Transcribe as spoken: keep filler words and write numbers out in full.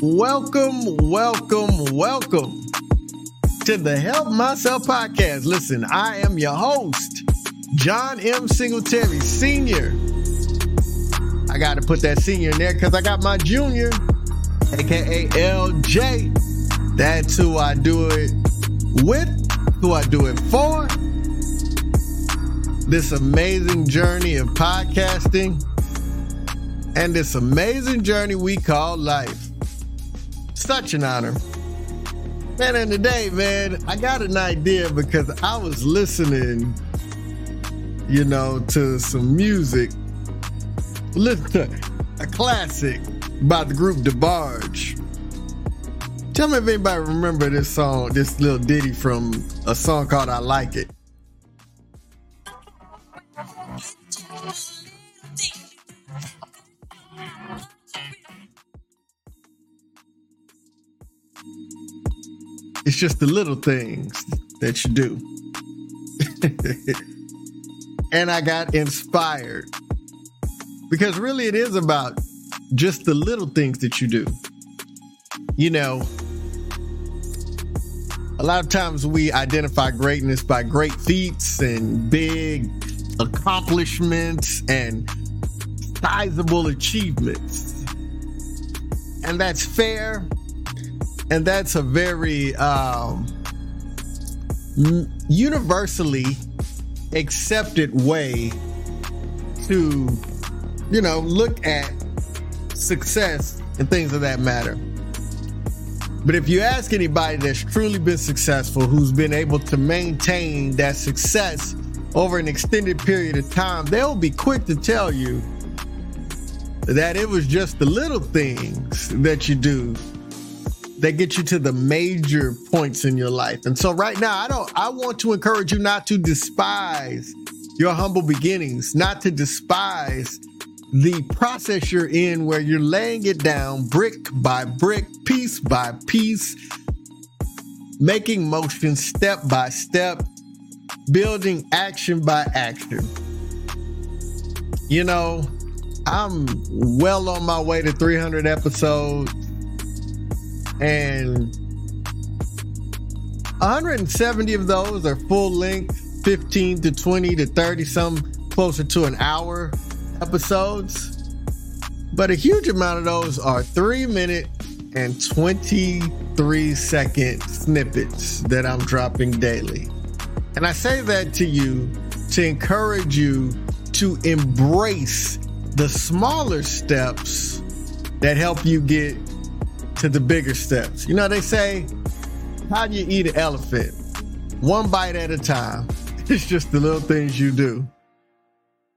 Welcome, welcome, welcome to the Help Myself Podcast. Listen, I am your host, John M. Singletary, Senior. I got to put that senior in there because I got my junior, a k a. L J. That's who I do it with, who I do it for. This amazing journey of podcasting and this amazing journey we call life. Such an honor. Man, and today, man, I got an idea because I was listening, you know, to some music. Listen to a classic by the group DeBarge. Tell me if anybody remember this song, this little ditty from a song called I Like It. It's just the little things that you do. And I got inspired because really it is about just the little things that you do. You know, a lot of times we identify greatness by great feats and big accomplishments and sizable achievements. And that's fair. And that's a very um, universally accepted way to, you know, look at success and things of that matter. But if you ask anybody that's truly been successful, who's been able to maintain that success over an extended period of time, they'll be quick to tell you that it was just the little things that you do that get you to the major points in your life. And so right now, I don't, I want to encourage you not to despise your humble beginnings, not to despise the process you're in where you're laying it down brick by brick, piece by piece, making motion step by step, building action by action. You know, I'm well on my way to three hundred episodes. And one hundred seventy of those are full length, fifteen to twenty to thirty, some closer to an hour episodes. But a huge amount of those are three minute and twenty-three second snippets that I'm dropping daily. And I say that to you to encourage you to embrace the smaller steps that help you get to the bigger steps. You know, they say, how do you eat an elephant? One bite at a time. It's just the little things you do.